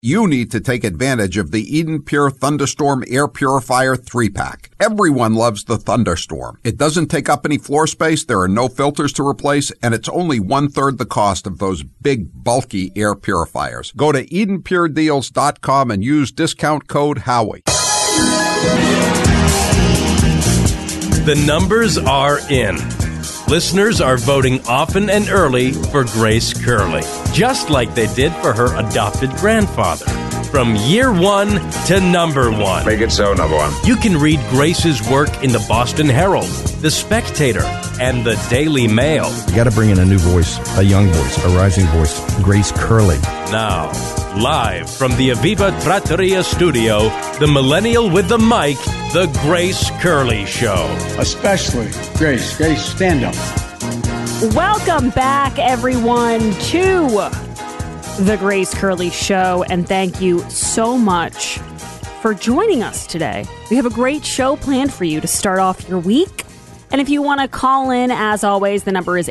You need to take advantage of the Eden Pure Thunderstorm Air Purifier 3-pack. Everyone loves the Thunderstorm. It doesn't take up any floor space, there are no filters to replace, and it's only 1/3 the cost of those big, bulky air purifiers. Go to EdenPureDeals.com and use discount code Howie. The numbers are in. Listeners are voting often and early for Grace Curley, just like they did for her adopted grandfather. From year one to number one. Make it so, number one. You can read Grace's work in the Boston Herald, The Spectator, and the Daily Mail. You got to bring in a new voice, a young voice, a rising voice, Grace Curley. Now, live from the Aviva Trattoria studio, the millennial with the mic, The Grace Curley Show. Especially Grace. Grace, stand up. Welcome back, everyone, to The Grace Curley Show, and thank you so much for joining us today. We have a great show planned for you to start off your week. And if you want to call in, as always, the number is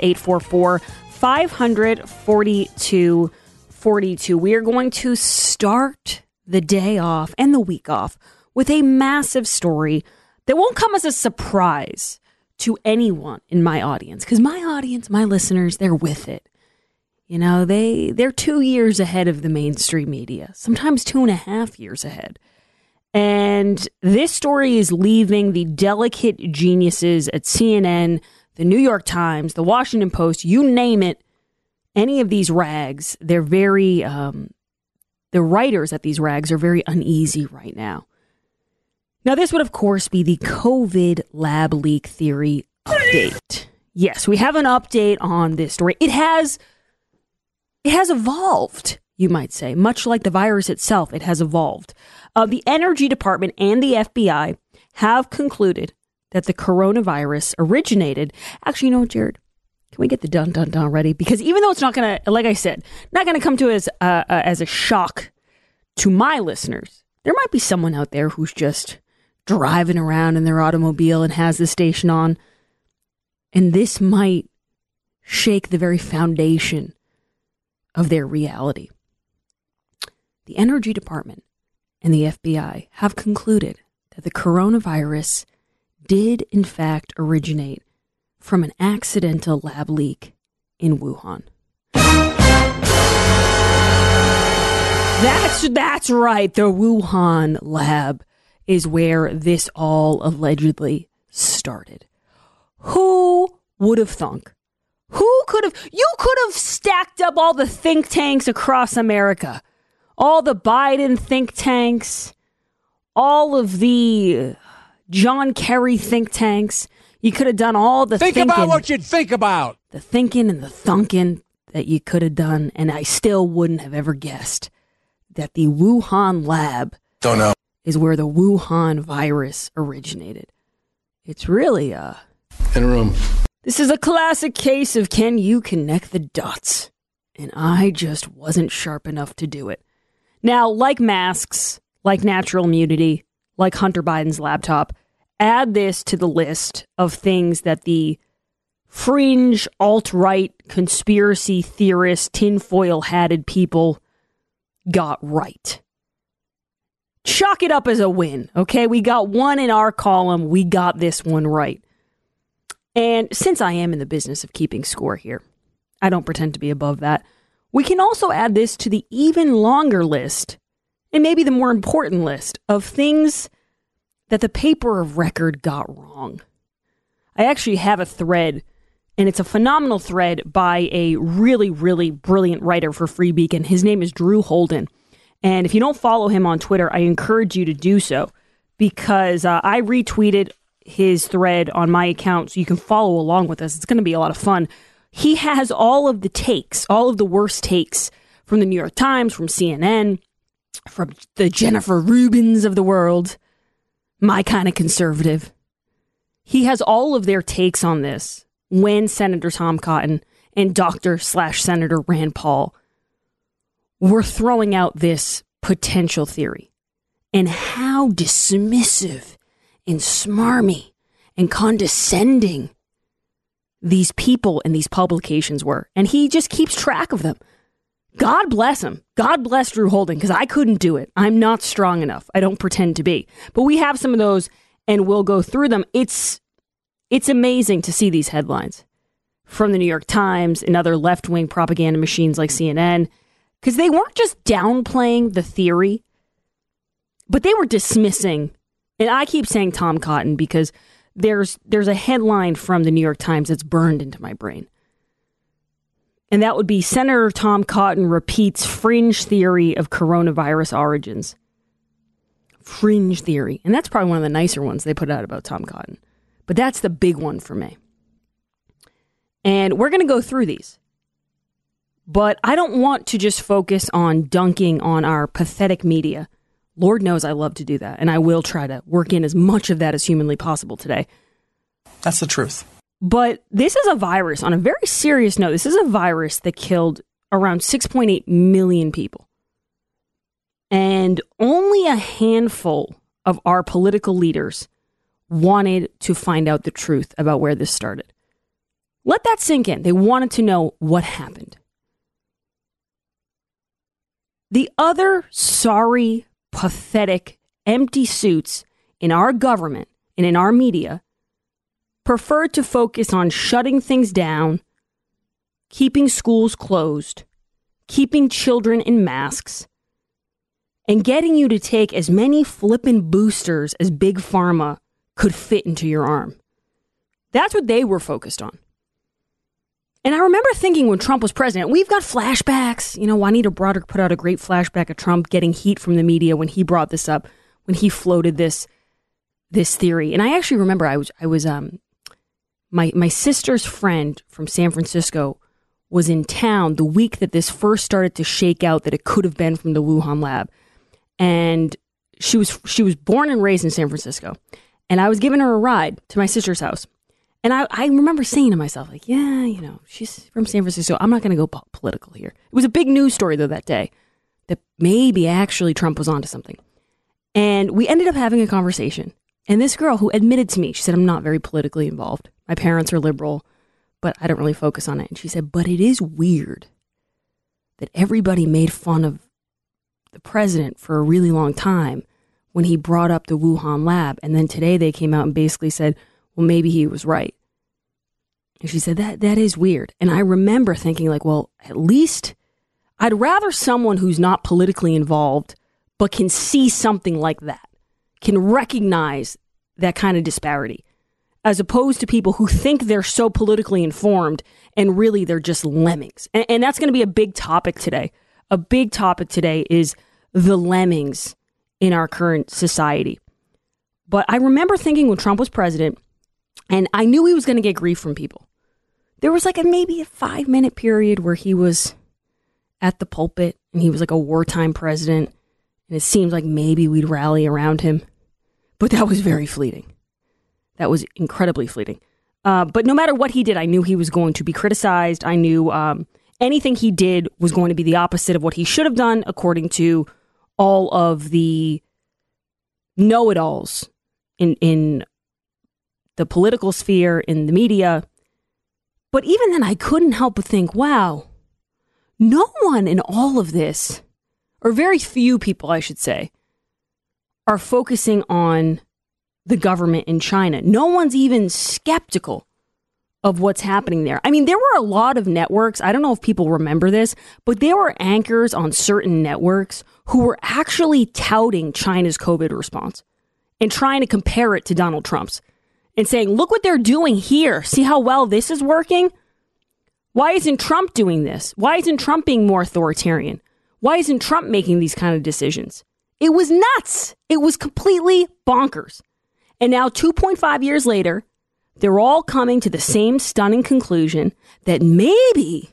844-500-4242. We are going to start the day off and the week off with a massive story that won't come as a surprise to anyone in my audience, because my audience, my listeners, they're with it. You know, they're 2 years ahead of the mainstream media, sometimes 2.5 years ahead. And this story is leaving the delicate geniuses at CNN, the New York Times, the Washington Post, you name it, any of these rags, they're very, the writers at these rags are very uneasy right now. Now, this would, of course, be the COVID lab leak theory update. Yes, we have an update on this story. It has evolved, you might say, much like the virus itself. It has evolved. The Energy Department and the FBI have concluded that the coronavirus originated. Actually, you know what, Jared? Can we get the dun-dun-dun ready? Because even though it's not going to, like I said, not going to come to as a shock to my listeners, there might be someone out there who's just driving around in their automobile and has the station on. And this might shake the very foundation of their reality. The Energy Department and the FBI have concluded that the coronavirus did in fact originate from an accidental lab leak in Wuhan. That's right. The Wuhan lab is where this all allegedly started. Who would have thunk? You could have stacked up all the think tanks across America. All the Biden think tanks, all of the John Kerry think tanks. You could have done all the thinking. Think about what you'd think about. The thinking and the thunking that you could have done, and I still wouldn't have ever guessed that the Wuhan lab is where the Wuhan virus originated. It's really in a room. This is a classic case of can you connect the dots? And I just wasn't sharp enough to do it. Now, like masks, like natural immunity, like Hunter Biden's laptop, add this to the list of things that the fringe, alt-right, conspiracy theorist, tinfoil-hatted people got right. Chalk it up as a win, okay? We got one in our column. We got this one right. And since I am in the business of keeping score here, I don't pretend to be above that. We can also add this to the even longer list, and maybe the more important list, of things that the paper of record got wrong. I actually have a thread, and it's a phenomenal thread by a really, really brilliant writer for Free Beacon. His name is Drew Holden. And if you don't follow him on Twitter, I encourage you to do so, because I retweeted his thread on my account so you can follow along with us. It's going to be a lot of fun. He has all of the takes, all of the worst takes from the New York Times, from CNN, from the Jennifer Rubins of the world, my kind of conservative. He has all of their takes on this when Senator Tom Cotton and Dr./Senator Rand Paul were throwing out this potential theory, and how dismissive and smarmy and condescending these people and these publications were. And he just keeps track of them. God bless him. God bless Drew Holding, because I couldn't do it. I'm not strong enough. I don't pretend to be. But we have some of those, and we'll go through them. It's amazing to see these headlines from the New York Times and other left-wing propaganda machines like CNN, because they weren't just downplaying the theory, but they were dismissing. And I keep saying Tom Cotton because there's a headline from the New York Times that's burned into my brain. And that would be Senator Tom Cotton repeats fringe theory of coronavirus origins. Fringe theory. And that's probably one of the nicer ones they put out about Tom Cotton. But that's the big one for me. And we're going to go through these. But I don't want to just focus on dunking on our pathetic media. Lord knows I love to do that. And I will try to work in as much of that as humanly possible today. That's the truth. But this is a virus, on a very serious note, this is a virus that killed around 6.8 million people. And only a handful of our political leaders wanted to find out the truth about where this started. Let that sink in. They wanted to know what happened. The other sorry, pathetic, empty suits in our government and in our media preferred to focus on shutting things down, keeping schools closed, keeping children in masks, and getting you to take as many flippin' boosters as Big Pharma could fit into your arm. That's what they were focused on. And I remember thinking when Trump was president, we've got flashbacks. You know, Juanita Broderick put out a great flashback of Trump getting heat from the media when he brought this up, when he floated this theory. And I actually remember my sister's friend from San Francisco was in town the week that this first started to shake out that it could have been from the Wuhan lab. And she was born and raised in San Francisco. And I was giving her a ride to my sister's house. And I remember saying to myself, like, yeah, you know, she's from San Francisco. I'm not going to go political here. It was a big news story, though, that day, that maybe actually Trump was onto something. And we ended up having a conversation. And this girl who admitted to me, she said, I'm not very politically involved. My parents are liberal, but I don't really focus on it. And she said, but it is weird that everybody made fun of the president for a really long time when he brought up the Wuhan lab. And then today they came out and basically said, well, maybe he was right. And she said, that is weird. And I remember thinking, like, well, at least I'd rather someone who's not politically involved, but can see something like that, can recognize that kind of disparity, as opposed to people who think they're so politically informed and really they're just lemmings. And that's going to be a big topic today. A big topic today is the lemmings in our current society. But I remember thinking when Trump was president, and I knew he was going to get grief from people. There was like maybe a 5-minute period where he was at the pulpit and he was like a wartime president. And it seemed like maybe we'd rally around him. But that was very fleeting. That was incredibly fleeting. But no matter what he did, I knew he was going to be criticized. I knew anything he did was going to be the opposite of what he should have done, according to all of the know-it-alls in the political sphere, in the media. But even then, I couldn't help but think, wow, no one in all of this, or very few people, I should say, are focusing on the government in China. No one's even skeptical of what's happening there. I mean, there were a lot of networks, I don't know if people remember this, but there were anchors on certain networks who were actually touting China's COVID response and trying to compare it to Donald Trump's and saying, look what they're doing here. See how well this is working? Why isn't Trump doing this? Why isn't Trump being more authoritarian? Why isn't Trump making these kind of decisions? It was nuts. It was completely bonkers. And now 2.5 years later, they're all coming to the same stunning conclusion that maybe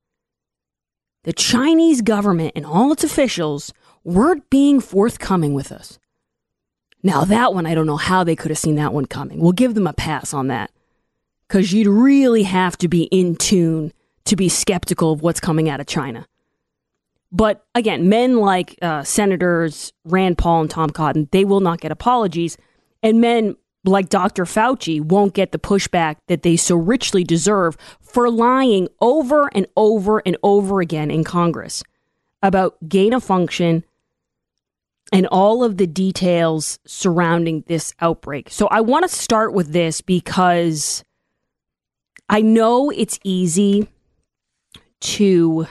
the Chinese government and all its officials weren't being forthcoming with us. Now that one, I don't know how they could have seen that one coming. We'll give them a pass on that. Because you'd really have to be in tune to be skeptical of what's coming out of China. But again, men like Senators Rand Paul and Tom Cotton, they will not get apologies. And men like Dr. Fauci, won't get the pushback that they so richly deserve for lying over and over and over again in Congress about gain of function and all of the details surrounding this outbreak. So I want to start with this because I know it's easy to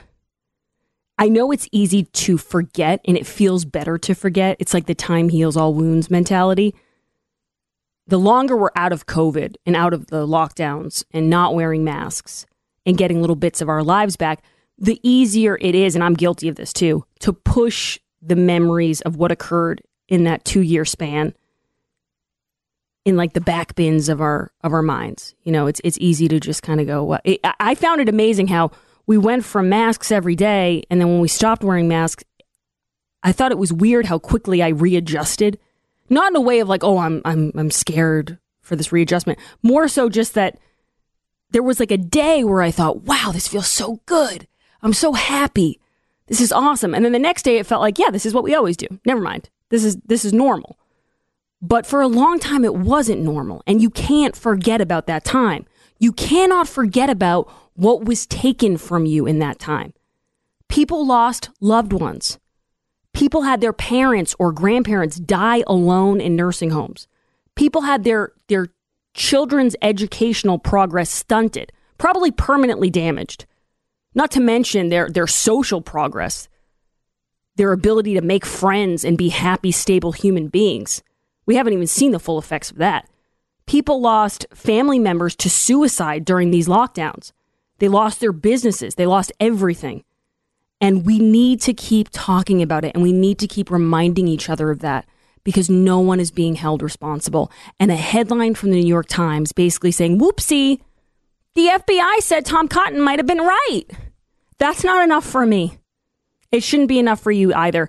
forget, and it feels better to forget. It's like the time heals all wounds mentality. The longer we're out of COVID and out of the lockdowns and not wearing masks and getting little bits of our lives back, the easier it is, and I'm guilty of this too, to push the memories of what occurred in that 2-year span in like the back bins of our minds. You know, it's easy to just kind of go, I found it amazing how we went from masks every day, and then when we stopped wearing masks, I thought it was weird how quickly I readjusted. Not in a way of like, oh, I'm scared for this readjustment. More so just that there was like a day where I thought, wow, this feels so good. I'm so happy. This is awesome. And then the next day it felt like, yeah, this is what we always do. Never mind. This is normal. But for a long time, it wasn't normal. And you can't forget about that time. You cannot forget about what was taken from you in that time. People lost loved ones. People had their parents or grandparents die alone in nursing homes. People had their children's educational progress stunted, probably permanently damaged. Not to mention their social progress, their ability to make friends and be happy, stable human beings. We haven't even seen the full effects of that. People lost family members to suicide during these lockdowns. They lost their businesses. They lost everything. And we need to keep talking about it, and we need to keep reminding each other of that because no one is being held responsible. And a headline from the New York Times basically saying, whoopsie, the FBI said Tom Cotton might have been right. That's not enough for me. It shouldn't be enough for you either.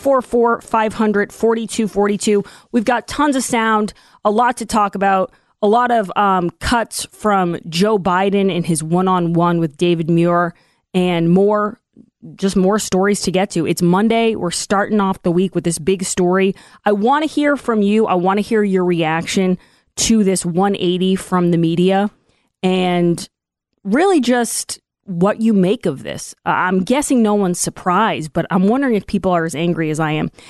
844-500-4242. We've got tons of sound, a lot to talk about, a lot of cuts from Joe Biden and his one-on-one with David Muir, and more stories to get to. It's Monday. We're starting off the week with this big story. I want to hear from you. I want to hear your reaction to this 180 from the media and really just what you make of this. I'm guessing no one's surprised, but I'm wondering if people are as angry as I am.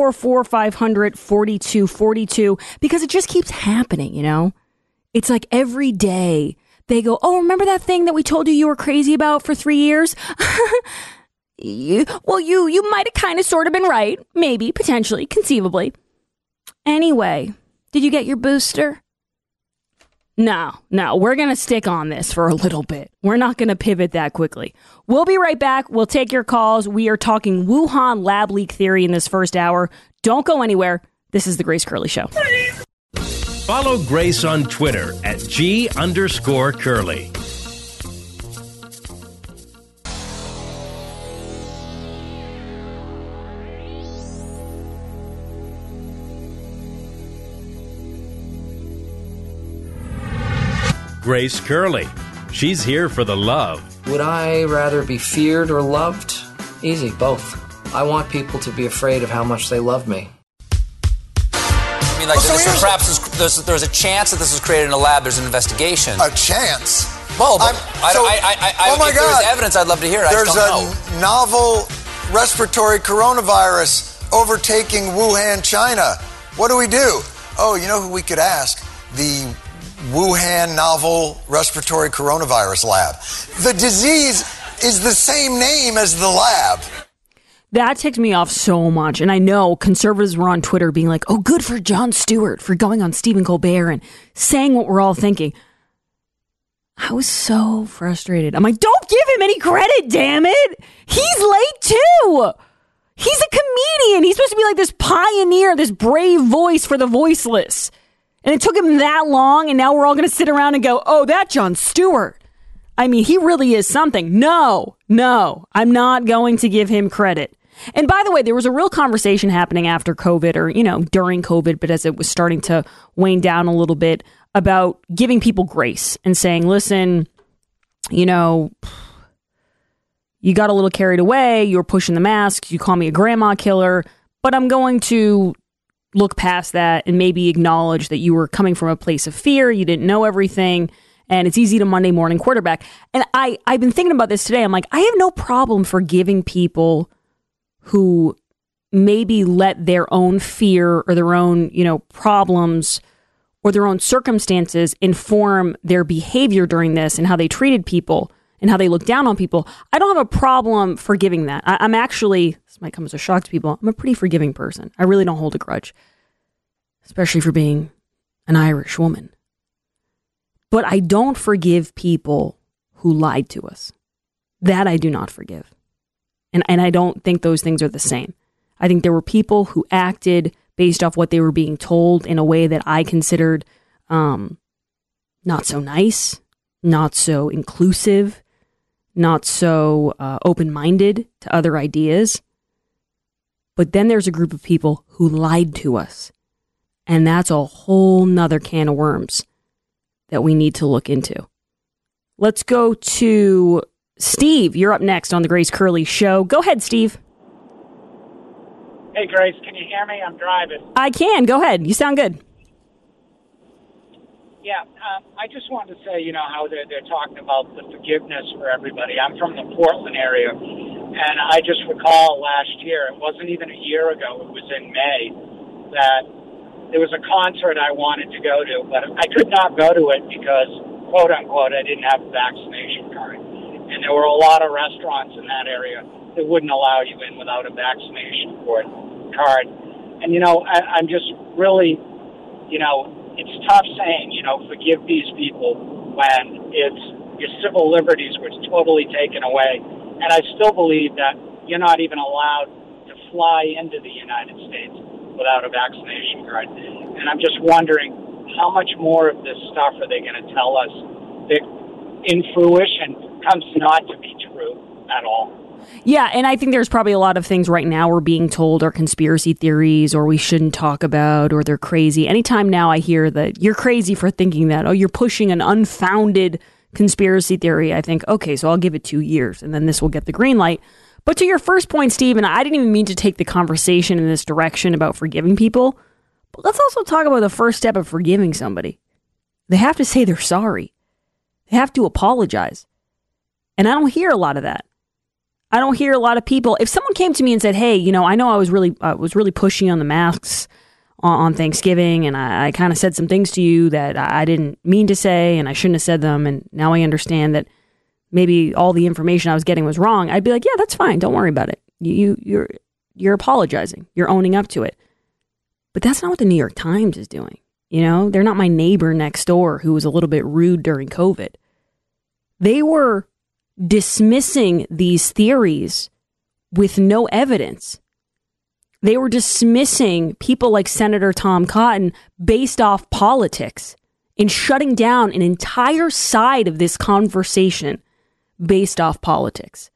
844-500-4242, because it just keeps happening, you know? It's like every day they go, oh, remember that thing that we told you were crazy about for 3 years? You might have kind of sort of been right. Maybe, potentially, conceivably. Anyway, did you get your booster? No, we're going to stick on this for a little bit. We're not going to pivot that quickly. We'll be right back. We'll take your calls. We are talking Wuhan lab leak theory in this first hour. Don't go anywhere. This is the Grace Curley Show. Follow Grace on Twitter at @G_Curley. Grace Curley. She's here for the love. Would I rather be feared or loved? Easy, both. I want people to be afraid of how much they love me. I mean, like, there's a chance that this was created in a lab. There's an investigation. A chance? Well, if there's evidence, I'd love to hear it. There's a novel respiratory coronavirus overtaking Wuhan, China. What do we do? Oh, you know who we could ask? The Wuhan novel respiratory coronavirus lab. The disease is the same name as the lab. That ticked me off so much. And I know conservatives were on Twitter being like, oh, good for Jon Stewart for going on Stephen Colbert and saying what we're all thinking. I was so frustrated. I'm like, don't give him any credit, damn it. He's late too. He's a comedian. He's supposed to be like this pioneer, this brave voice for the voiceless. And it took him that long, and now we're all going to sit around and go, oh, that Jon Stewart. I mean, he really is something. No, I'm not going to give him credit. And by the way, there was a real conversation happening after COVID, or, during COVID, but as it was starting to wane down a little bit, about giving people grace and saying, listen, you got a little carried away. You were pushing the masks. You call me a grandma killer, but I'm going to look past that and maybe acknowledge that you were coming from a place of fear. You didn't know everything. And it's easy to Monday morning quarterback. And I've been thinking about this today. I'm like, I have no problem forgiving people who maybe let their own fear or their own, problems or their own circumstances inform their behavior during this and how they treated people and how they look down on people. I don't have a problem forgiving that. I'm actually, this might come as a shock to people, I'm a pretty forgiving person. I really don't hold a grudge, especially for being an Irish woman. But I don't forgive people who lied to us. That I do not forgive. And I don't think those things are the same. I think there were people who acted based off what they were being told in a way that I considered not so nice, not so inclusive, not so open-minded to other ideas. But then there's a group of people who lied to us. And that's a whole nother can of worms that we need to look into. Let's go to Steve. You're up next on the Grace Curley Show. Go ahead, Steve. Hey, Grace, can you hear me? I'm driving. I can. Go ahead. You sound good. Yeah, I just wanted to say, how they're talking about the forgiveness for everybody. I'm from the Portland area, and I just recall last year, it wasn't even a year ago, it was in May, that there was a concert I wanted to go to, but I could not go to it because, quote unquote, I didn't have a vaccination card. And there were a lot of restaurants in that area that wouldn't allow you in without a vaccination card. And, I'm just really, it's tough saying, forgive these people when your civil liberties were totally taken away. And I still believe that you're not even allowed to fly into the United States without a vaccination card. And I'm just wondering how much more of this stuff are they going to tell us that in fruition comes not to be true at all. Yeah, and I think there's probably a lot of things right now we're being told are conspiracy theories or we shouldn't talk about or they're crazy. Anytime now I hear that you're crazy for thinking that, you're pushing an unfounded conspiracy theory, I think, okay, so I'll give it 2 years and then this will get the green light. But to your first point, Stephen, I didn't even mean to take the conversation in this direction about forgiving people. But let's also talk about the first step of forgiving somebody. They have to say they're sorry. They have to apologize. And I don't hear a lot of that. I don't hear a lot of people. If someone came to me and said, hey, I know I was really pushy on the masks on Thanksgiving, and I kind of said some things to you that I didn't mean to say, and I shouldn't have said them, and now I understand that maybe all the information I was getting was wrong, I'd be like, yeah, that's fine. Don't worry about it. You're apologizing. You're owning up to it. But that's not what the New York Times is doing. They're not my neighbor next door who was a little bit rude during COVID. They were dismissing these theories with no evidence. They were dismissing people like Senator Tom Cotton based off politics and shutting down an entire side of this conversation based off politics.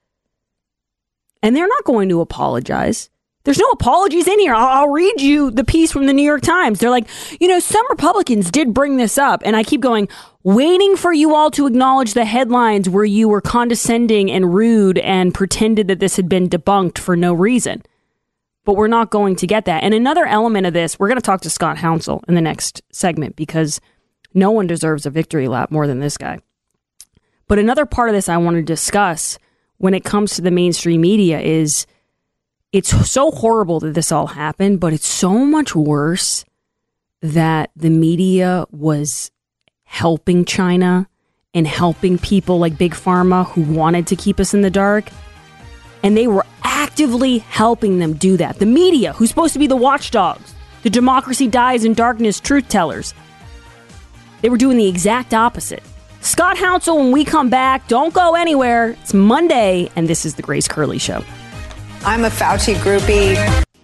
And they're not going to apologize. There's no apologies in here. I'll read you the piece from the New York Times. They're like, some Republicans did bring this up. And I keep going, waiting for you all to acknowledge the headlines where you were condescending and rude and pretended that this had been debunked for no reason. But we're not going to get that. And another element of this, we're going to talk to Scott Hounsel in the next segment because no one deserves a victory lap more than this guy. But another part of this I want to discuss when it comes to the mainstream media is it's so horrible that this all happened, but it's so much worse that the media was helping China and helping people like Big Pharma who wanted to keep us in the dark. And they were actively helping them do that. The media, who's supposed to be the watchdogs, the democracy dies in darkness truth tellers, they were doing the exact opposite. Scott Hounsel, when we come back, don't go anywhere. It's Monday, and this is the Grace Curley Show. I'm a Fauci groupie.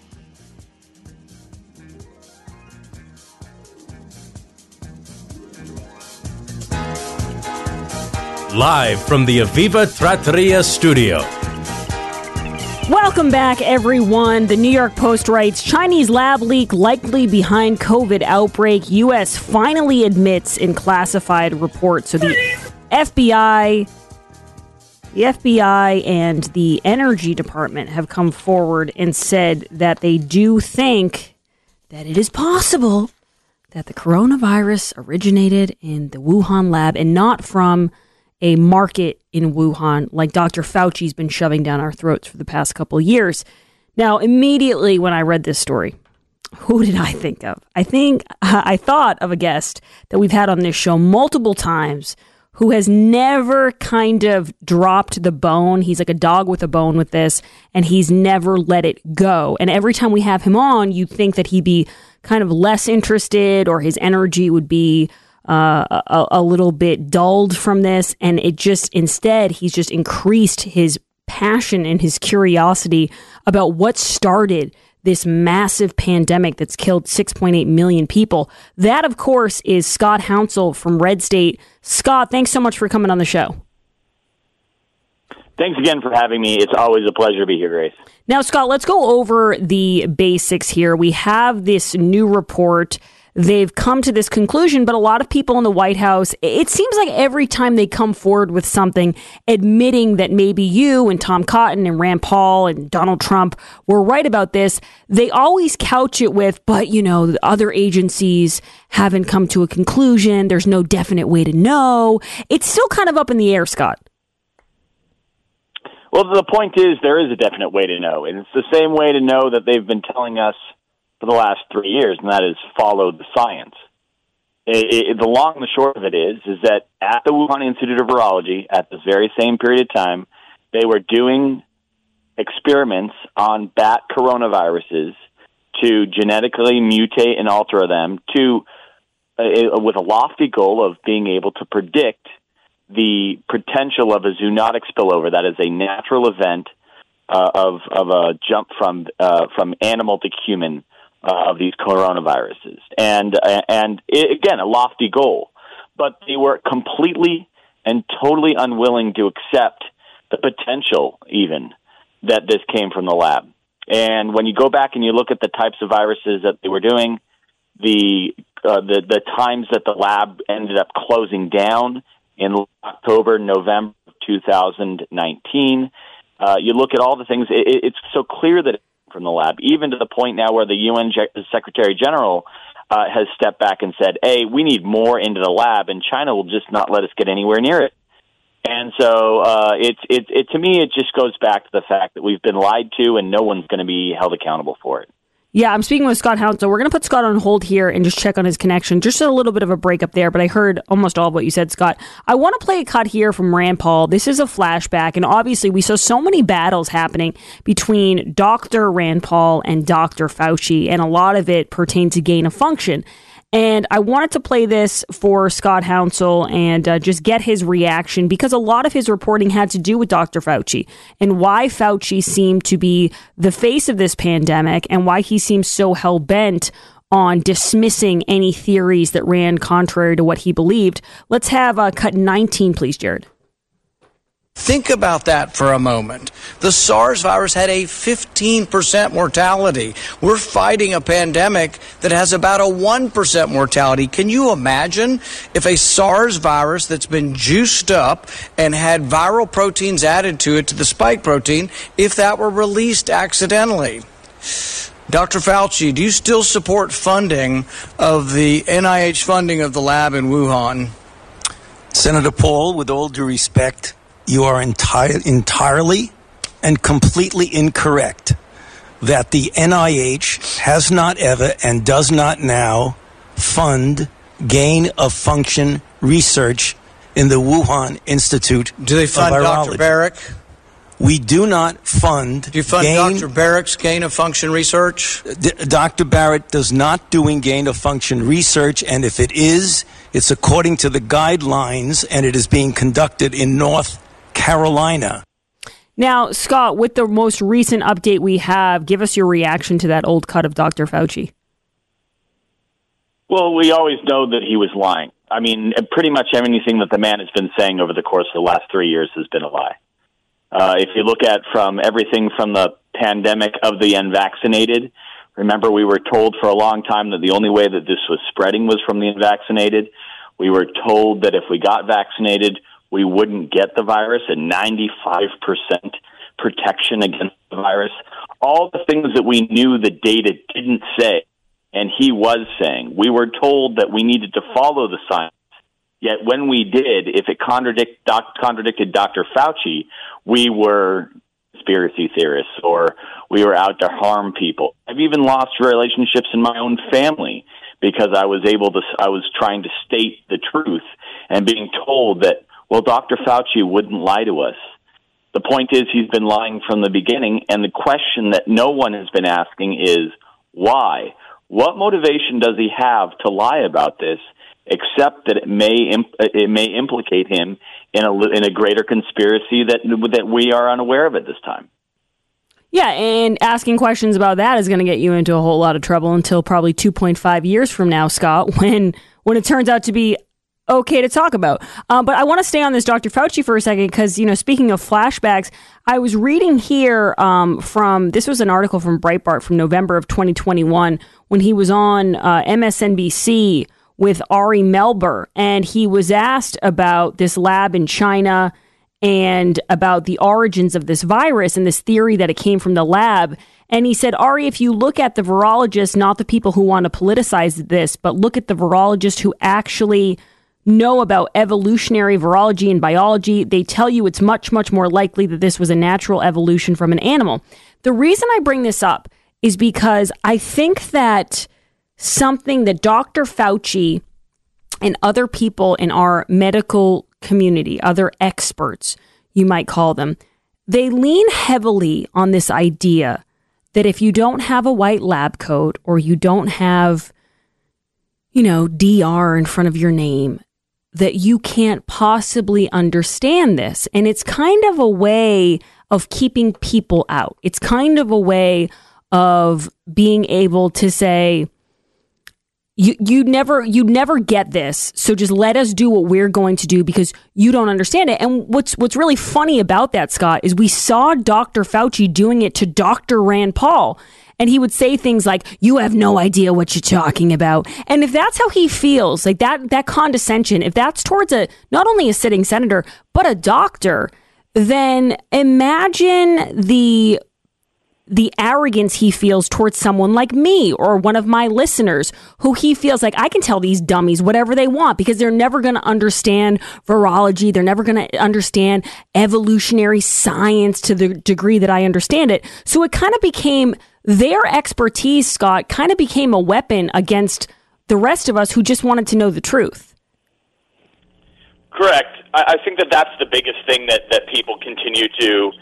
Live from the Aviva Trattoria studio. Welcome back, everyone. The New York Post writes, Chinese lab leak likely behind COVID outbreak. U.S. finally admits in classified reports. So the FBI and the Energy Department have come forward and said that they do think that it is possible that the coronavirus originated in the Wuhan lab and not from a market in Wuhan like Dr. Fauci's been shoving down our throats for the past couple of years. Now, immediately when I read this story, who did I think of? I thought of a guest that we've had on this show multiple times who has never kind of dropped the bone. He's like a dog with a bone with this, and he's never let it go. And every time we have him on, you'd think that he'd be kind of less interested or his energy would be a little bit dulled from this. And instead, he's just increased his passion and his curiosity about what started this massive pandemic that's killed 6.8 million people. That, of course, is Scott Hounsell from Red State. Scott, thanks so much for coming on the show. Thanks again for having me. It's always a pleasure to be here, Grace. Now, Scott, let's go over the basics here. We have this new report. They've come to this conclusion, but a lot of people in the White House, it seems like every time they come forward with something admitting that maybe you and Tom Cotton and Rand Paul and Donald Trump were right about this, they always couch it with, but, you know, the other agencies haven't come to a conclusion. There's no definite way to know. It's still kind of up in the air, Scott. Well, the point is there is a definite way to know, and it's the same way to know that they've been telling us for the last 3 years, and that is follow the science. The long and the short of it is that at the Wuhan Institute of Virology, at this very same period of time, they were doing experiments on bat coronaviruses to genetically mutate and alter them with a lofty goal of being able to predict the potential of a zoonotic spillover, that is a natural event of a jump from animal to human of these coronaviruses, and again, a lofty goal, but they were completely and totally unwilling to accept the potential even that this came from the lab. And when you go back and you look at the types of viruses that they were doing, the times that the lab ended up closing down in October, November of 2019, you look at all the things. It's so clear that from the lab, even to the point now where the UN Secretary General has stepped back and said, hey, we need more into the lab, and China will just not let us get anywhere near it. And so to me, it just goes back to the fact that we've been lied to, and no one's going to be held accountable for it. Yeah, I'm speaking with Scott Hounsell. We're going to put Scott on hold here and just check on his connection. Just a little bit of a breakup there, but I heard almost all of what you said, Scott. I want to play a cut here from Rand Paul. This is a flashback, and obviously we saw so many battles happening between Dr. Rand Paul and Dr. Fauci, and a lot of it pertained to gain of function. And I wanted to play this for Scott Hounsell and just get his reaction, because a lot of his reporting had to do with Dr. Fauci and why Fauci seemed to be the face of this pandemic and why he seems so hell-bent on dismissing any theories that ran contrary to what he believed. Let's have cut 19, please, Jared. Think about that for a moment. The SARS virus had a 15% mortality. We're fighting a pandemic that has about a 1% mortality. Can you imagine if a SARS virus that's been juiced up and had viral proteins added to it, to the spike protein, if that were released accidentally? Dr. Fauci, do you still support funding of the NIH funding of the lab in Wuhan? Senator Paul, with all due respect, you are entirely and completely incorrect that the NIH has not ever and does not now fund gain-of-function research in the Wuhan Institute of Virology. Do they fund Dr. Barrick? We do not fund. Do you fund Dr. Barrick's gain-of-function research? Dr. Barrett does not doing gain-of-function research, and if it is, it's according to the guidelines, and it is being conducted in North Carolina. Now, Scott, with the most recent update we have, give us your reaction to that old cut of Dr. Fauci. Well, we always know that he was lying. I mean, pretty much anything that the man has been saying over the course of the last 3 years has been a lie. If you look at from everything from the pandemic of the unvaccinated, remember we were told for a long time that the only way that this was spreading was from the unvaccinated. We were told that if we got vaccinated, we wouldn't get the virus, and 95% protection against the virus. All the things that we knew the data didn't say And he was saying, we were told that we needed to follow the science. Yet when we did, if it contradicted Dr. Fauci, we were conspiracy theorists or we were out to harm people. I've even lost relationships in my own family because I was trying to state the truth and being told that, well, Dr. Fauci wouldn't lie to us. The point is he's been lying from the beginning, and the question that no one has been asking is why? What motivation does he have to lie about this, except that it may implicate him in a greater conspiracy that we are unaware of at this time? Yeah, and asking questions about that is going to get you into a whole lot of trouble until probably 2.5 years from now, Scott, when it turns out to be okay to talk about. But I want to stay on this Dr. Fauci for a second because, speaking of flashbacks, I was reading here this was an article from Breitbart from November of 2021 when he was on MSNBC with Ari Melber, and he was asked about this lab in China and about the origins of this virus and this theory that it came from the lab. And he said, Ari, if you look at the virologists, not the people who want to politicize this, but look at the virologists who actually know about evolutionary virology and biology, they tell you it's much, much more likely that this was a natural evolution from an animal. The reason I bring this up is because I think that something that Dr. Fauci and other people in our medical community, other experts, you might call them, they lean heavily on this idea that if you don't have a white lab coat or you don't have, DR in front of your name, that you can't possibly understand this. And it's kind of a way of keeping people out. It's kind of a way of being able to say, you'd never get this, so just let us do what we're going to do because you don't understand it. And what's really funny about that, Scott, is we saw Dr. Fauci doing it to Dr. Rand Paul. And he would say things like, you have no idea what you're talking about. And if that's how he feels, like that condescension, if that's towards not only a sitting senator, but a doctor, then imagine the arrogance he feels towards someone like me or one of my listeners who he feels like I can tell these dummies whatever they want because they're never going to understand virology. They're never going to understand evolutionary science to the degree that I understand it. So it kind of became their expertise, Scott, kind of became a weapon against the rest of us who just wanted to know the truth. Correct. I think that's the biggest thing that people continue to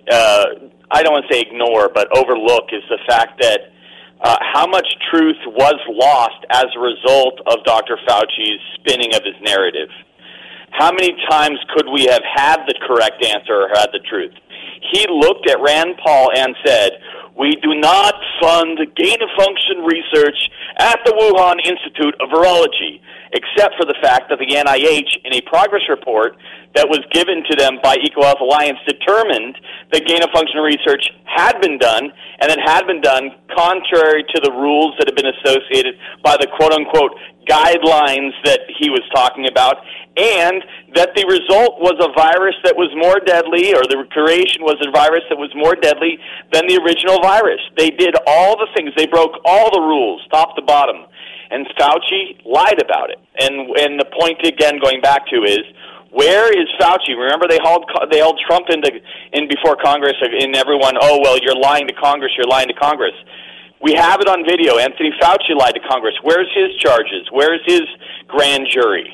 I don't want to say ignore, but overlook is the fact that how much truth was lost as a result of Dr. Fauci's spinning of his narrative. How many times could we have had the correct answer or had the truth? He looked at Rand Paul and said, we do not fund gain-of-function research at the Wuhan Institute of Virology, except for the fact that the NIH, in a progress report that was given to them by EcoHealth Alliance, determined that gain-of-function research had been done, and it had been done contrary to the rules that had been associated by the quote-unquote guidelines that he was talking about, and that the result was a virus that was more deadly, or the creation was a virus that was more deadly than the original virus. They did all the things. They broke all the rules, top to bottom. And Fauci lied about it. And the point, again, going back to is, where is Fauci? Remember, they held Trump in before Congress, and everyone, oh, well, you're lying to Congress, you're lying to Congress. We have it on video. Anthony Fauci lied to Congress. Where's his charges? Where's his grand jury?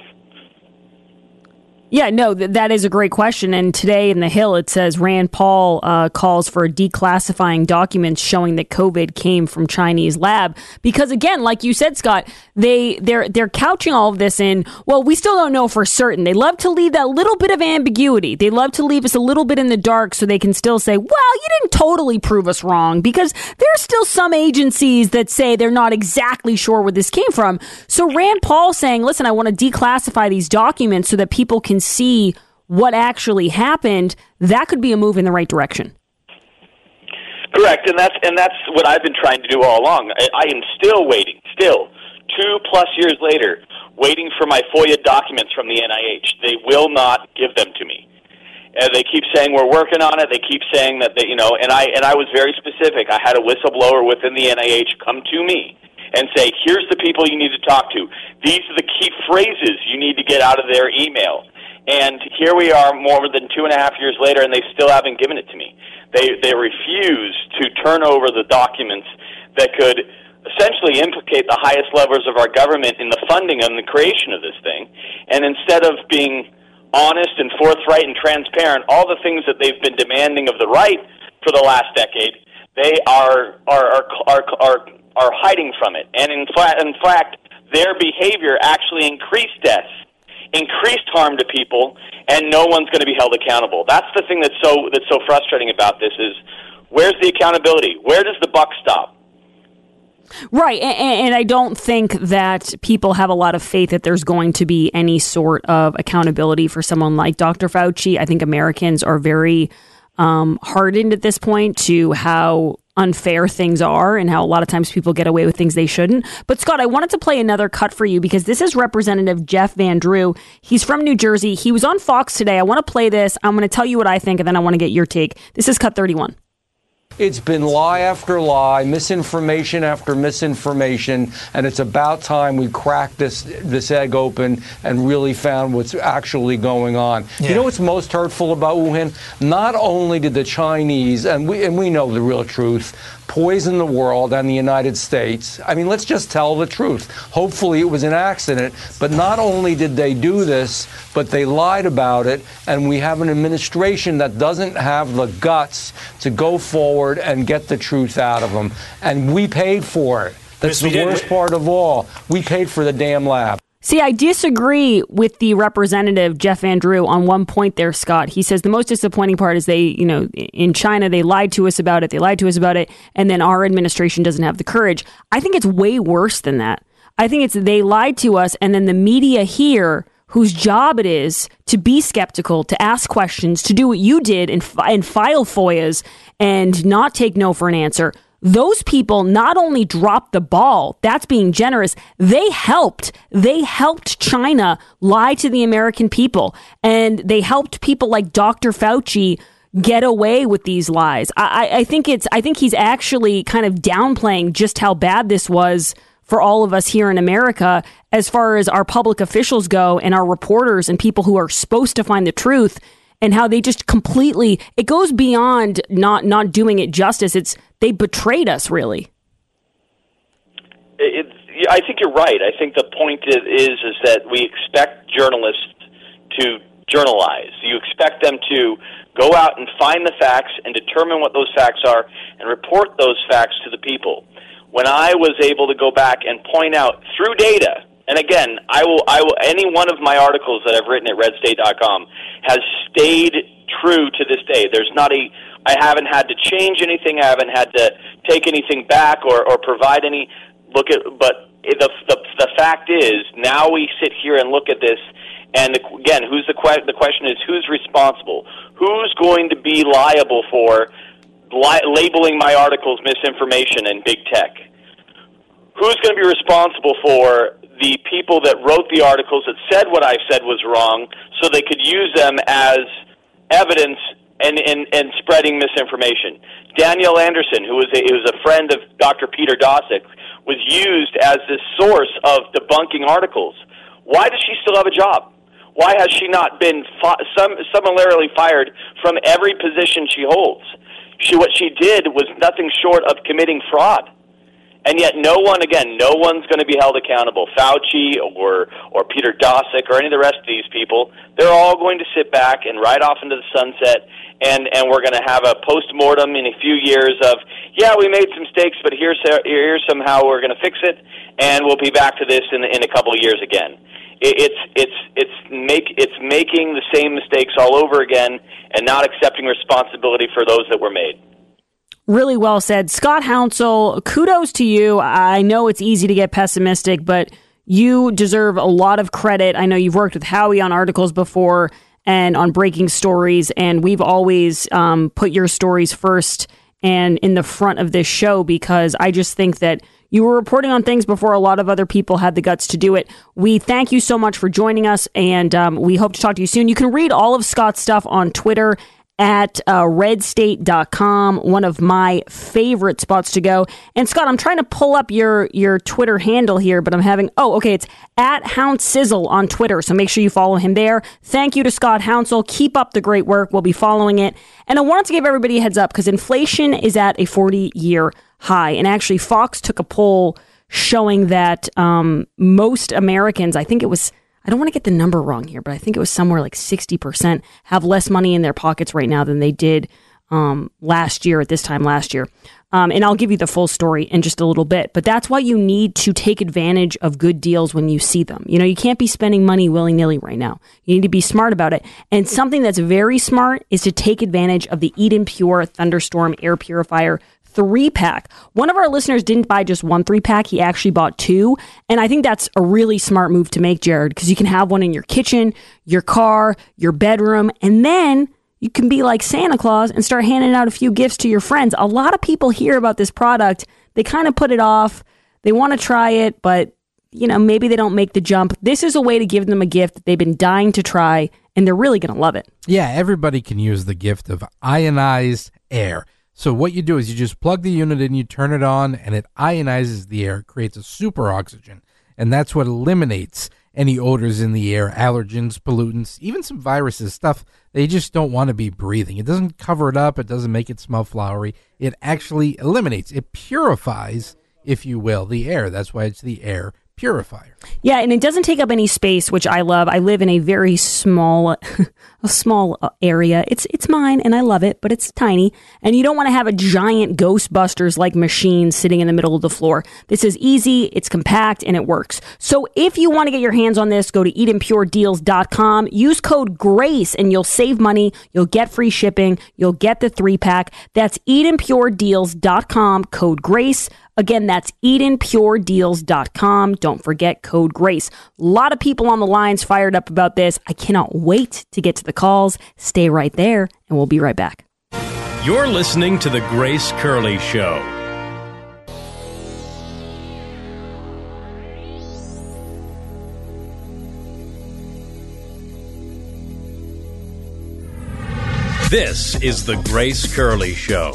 Yeah, no, that is a great question. And today in The Hill, it says Rand Paul calls for declassifying documents showing that COVID came from Chinese lab. Because again, like you said, Scott, they're couching all of this in, well, we still don't know for certain. They love to leave that little bit of ambiguity. They love to leave us a little bit in the dark so they can still say, well, you didn't totally prove us wrong, because there's still some agencies that say they're not exactly sure where this came from. So Rand Paul saying, listen, I want to declassify these documents so that people can see what actually happened, that could be a move in the right direction. Correct, and that's what I've been trying to do all along. I am still waiting, 2+ years later, waiting for my FOIA documents from the NIH. They will not give them to me. They keep saying we're working on it. They keep saying that and I was very specific. I had a whistleblower within the NIH come to me and say, here's the people you need to talk to. These are the key phrases you need to get out of their email. And here we are more than 2.5 years later, and they still haven't given it to me. They refuse to turn over the documents that could essentially implicate the highest levels of our government in the funding and the creation of this thing. And instead of being honest and forthright and transparent, all the things that they've been demanding of the right for the last decade, they are hiding from it. And in fact, their behavior actually increased deaths, increased harm to people, and no one's going to be held accountable. That's the thing that's so frustrating about this is, where's the accountability? Where does the buck stop? Right, and I don't think that people have a lot of faith that there's going to be any sort of accountability for someone like Dr. Fauci. I think Americans are very hardened at this point to how unfair things are and how a lot of times people get away with things they shouldn't. But Scott, I wanted to play another cut for you because this is Representative Jeff Van Drew. He's from New Jersey. He was on Fox today. I want to play this. I'm going to tell you what I think, and then I want to get your take. This is cut 31. It's been lie after lie, misinformation after misinformation, and it's about time we cracked this egg open and really found what's actually going on. Yeah. You know what's most hurtful about Wuhan? Not only did the Chinese, and we know the real truth, poison the world and the United States. I mean, let's just tell the truth. Hopefully it was an accident, but not only did they do this, but they lied about it, and we have an administration that doesn't have the guts to go forward and get the truth out of them. And we paid for it. That's the worst part of all. We paid for the damn lab. See, I disagree with the representative, Jeff Van Drew, on one point there, Scott. He says the most disappointing part is in China, they lied to us about it, and then our administration doesn't have the courage. I think it's way worse than that. I think it's they lied to us, and then the media here, whose job it is to be skeptical, to ask questions, to do what you did and file FOIAs and not take no for an answer. Those people not only dropped the ball, that's being generous, they helped China lie to the American people. And they helped people like Dr. Fauci get away with these lies. I think he's actually kind of downplaying just how bad this was for all of us here in America, as far as our public officials go and our reporters and people who are supposed to find the truth, and how they just completely, it goes beyond not doing it justice. They betrayed us, really. I think you're right. I think the point is that we expect journalists to journalize. You expect them to go out and find the facts and determine what those facts are and report those facts to the people. When I was able to go back and point out through data, and again, I will. Any one of my articles that I've written at redstate.com has stayed true to this day. I haven't had to change anything. I haven't had to take anything back or provide any but the fact is, now we sit here and look at this, and again, the question is, who's responsible? Who's going to be liable for labeling my articles misinformation and big tech? Who's going to be responsible for the people that wrote the articles that said what I said was wrong so they could use them as evidence and spreading misinformation? Danielle Anderson, who was a friend of Dr. Peter Daszak, was used as this source of debunking articles. Why does she still have a job? Why has she not been summarily fired from every position she holds? What she did was nothing short of committing fraud. And yet no one's going to be held accountable. Fauci or Peter Daszak or any of the rest of these people, they're all going to sit back and ride off into the sunset, and we're going to have a post-mortem in a few years of, yeah, we made some mistakes, but here's somehow we're going to fix it, and we'll be back to this in a couple of years again. It's making the same mistakes all over again and not accepting responsibility for those that were made. Really well said. Scott Hounsell, kudos to you. I know it's easy to get pessimistic, but you deserve a lot of credit. I know you've worked with Howie on articles before and on breaking stories, and we've always put your stories first and in the front of this show because I just think that you were reporting on things before a lot of other people had the guts to do it. We thank you so much for joining us, and we hope to talk to you soon. You can read all of Scott's stuff on Twitter at redstate.com, one of my favorite spots to go. And Scott, I'm trying to pull up your Twitter handle here, but I'm having, it's at Hountsizzle on Twitter. So make sure you follow him there. Thank you to Scott Hounsell. Keep up the great work. We'll be following it. And I wanted to give everybody a heads up because inflation is at a 40-year high. And actually, Fox took a poll showing that most Americans, I think it was, I don't want to get the number wrong here, but I think it was somewhere like 60% have less money in their pockets right now than they did last year at this time last year. And I'll give you the full story in just a little bit. But that's why you need to take advantage of good deals when you see them. You know, you can't be spending money willy-nilly right now. You need to be smart about it. And something that's very smart is to take advantage of the Eden Pure Thunderstorm Air Purifier 3-pack. One of our listeners didn't buy just one 3-pack. He actually bought 2. And I think that's a really smart move to make, Jared, because you can have one in your kitchen, your car, your bedroom, and then you can be like Santa Claus and start handing out a few gifts to your friends. A lot of people hear about this product. They kind of put it off. They want to try it, but maybe they don't make the jump. This is a way to give them a gift that they've been dying to try, and they're really going to love it. Yeah, everybody can use the gift of ionized air. So what you do is you just plug the unit in, you turn it on, and it ionizes the air, creates a super oxygen, and that's what eliminates any odors in the air, allergens, pollutants, even some viruses, stuff they just don't want to be breathing. It doesn't cover it up. It doesn't make it smell flowery. It actually eliminates, it purifies, if you will, the air. That's why it's the air purifier. Yeah, and it doesn't take up any space, which I love. I live in a very small area. It's mine, and I love it, but it's tiny. And you don't want to have a giant Ghostbusters-like machine sitting in the middle of the floor. This is easy, it's compact, and it works. So if you want to get your hands on this, go to EdenPureDeals.com. Use code GRACE, and you'll save money. You'll get free shipping. You'll get the 3-pack. That's EdenPureDeals.com, code GRACE. Again, that's EdenPureDeals.com. Don't forget code GRACE. A lot of people on the lines fired up about this. I cannot wait to get to the calls. Stay right there, and we'll be right back. You're listening to The Grace Curley Show. This is The Grace Curley Show.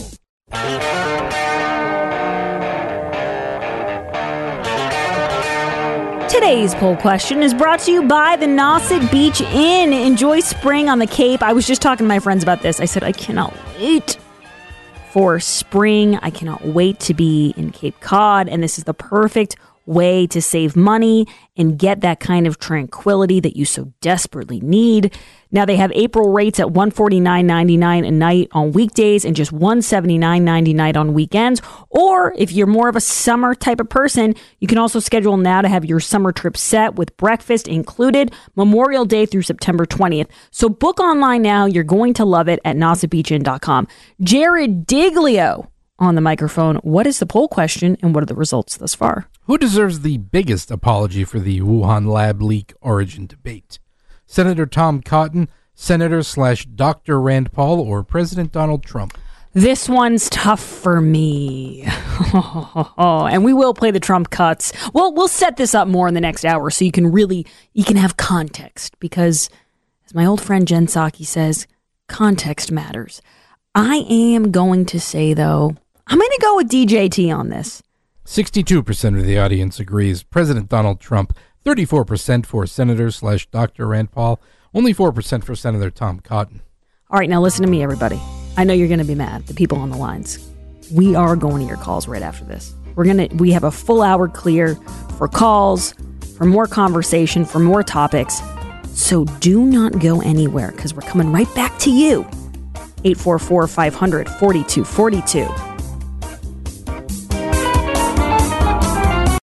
Today's poll question is brought to you by the Nauset Beach Inn. Enjoy spring on the Cape. I was just talking to my friends about this. I said, I cannot wait for spring. I cannot wait to be in Cape Cod. And this is the perfect way to save money and get that kind of tranquility that you so desperately need. Now, they have April rates at $149.99 a night on weekdays and just $179.99 night on weekends. Or if you're more of a summer type of person, you can also schedule now to have your summer trip set with breakfast included, Memorial Day through September 20th. So book online now. You're going to love it at NausetBeachInn.com. Jared Diglio on the microphone. What is the poll question and what are the results thus far? Who deserves the biggest apology for the Wuhan lab leak origin debate? Senator Tom Cotton, Senator/Dr. Rand Paul, or President Donald Trump? This one's tough for me. And we will play the Trump cuts. Well, we'll set this up more in the next hour so you can have context. Because, as my old friend Jen Psaki says, context matters. I am going to say, though, I'm going to go with DJT on this. 62% of the audience agrees President Donald Trump, 34% for Senator/Dr. Rand Paul, only 4% for Senator Tom Cotton. All right, now listen to me, everybody. I know you're going to be mad, the people on the lines. We are going to your calls right after this. We have a full hour clear for calls, for more conversation, for more topics. So do not go anywhere because we're coming right back to you. 844-500-4242.